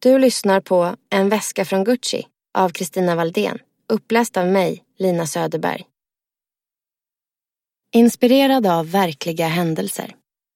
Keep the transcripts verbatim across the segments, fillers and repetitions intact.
Du lyssnar på En väska från Gucci av Kristina Valdén, uppläst av mig, Lina Söderberg. Inspirerad av verkliga händelser.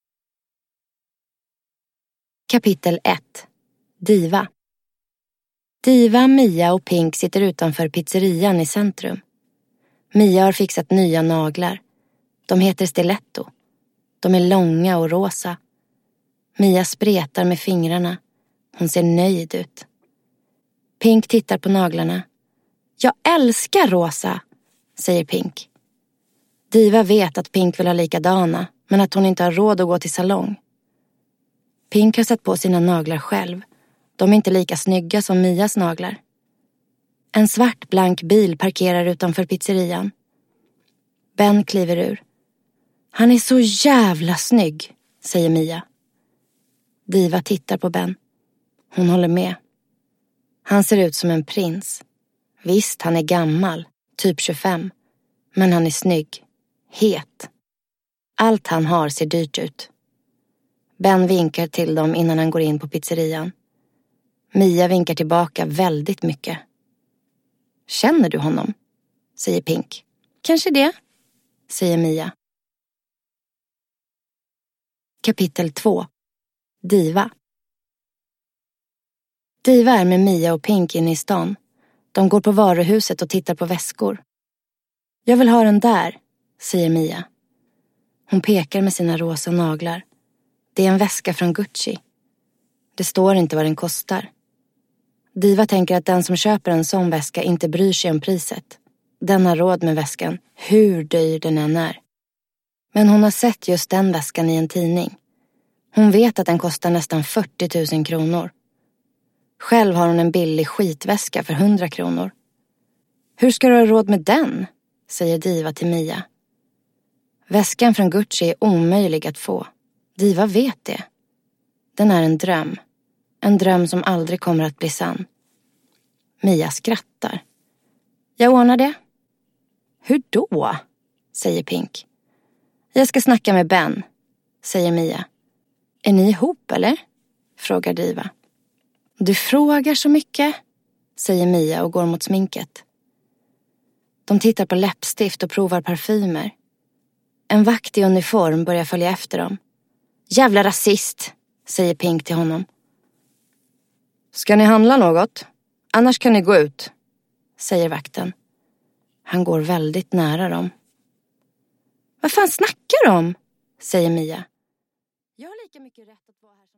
Kapitel ett. Diva. Diva, Mia och Pink sitter utanför pizzerian i centrum. Mia har fixat nya naglar. De heter Stiletto. De är långa och rosa. Mia spretar med fingrarna. Hon ser nöjd ut. Pink tittar på naglarna. Jag älskar rosa, säger Pink. Diva vet att Pink vill ha likadana, men att hon inte har råd att gå till salong. Pink har satt på sina naglar själv. De är inte lika snygga som Mias naglar. En svart blank bil parkerar utanför pizzerian. Ben kliver ur. Han är så jävla snygg, säger Mia. Diva tittar på Ben. Hon håller med. Han ser ut som en prins. Visst, han är gammal, typ tjugofem. Men han är snygg. Het. Allt han har ser dyrt ut. Ben vinkar till dem innan han går in på pizzerian. Mia vinkar tillbaka väldigt mycket. Känner du honom? Säger Pink. Kanske det, säger Mia. Kapitel två. Diva. Diva är med Mia och Pink inne i stan. De går på varuhuset och tittar på väskor. Jag vill ha den där, säger Mia. Hon pekar med sina rosa naglar. Det är en väska från Gucci. Det står inte vad den kostar. Diva tänker att den som köper en sån väska inte bryr sig om priset. Den har råd med väskan, hur dyr den än är. Men hon har sett just den väskan i en tidning. Hon vet att den kostar nästan fyrtio tusen kronor. Själv har hon en billig skitväska för hundra kronor. Hur ska du ha råd med den? Säger Diva till Mia. Väskan från Gucci är omöjlig att få. Diva vet det. Den är en dröm. En dröm som aldrig kommer att bli sann. Mia skrattar. Jag ordnar det. Hur då? Säger Pink. Jag ska snacka med Ben, säger Mia. Är ni ihop eller? Frågar Diva. Du frågar så mycket, säger Mia och går mot sminket. De tittar på läppstift och provar parfymer. En vakt i uniform börjar följa efter dem. Jävla rasist, säger Pink till honom. Ska ni handla något? Annars kan ni gå ut, säger vakten. Han går väldigt nära dem. Vad fan snackar de om? Säger Mia. Jag har lika mycket rätt att vara här som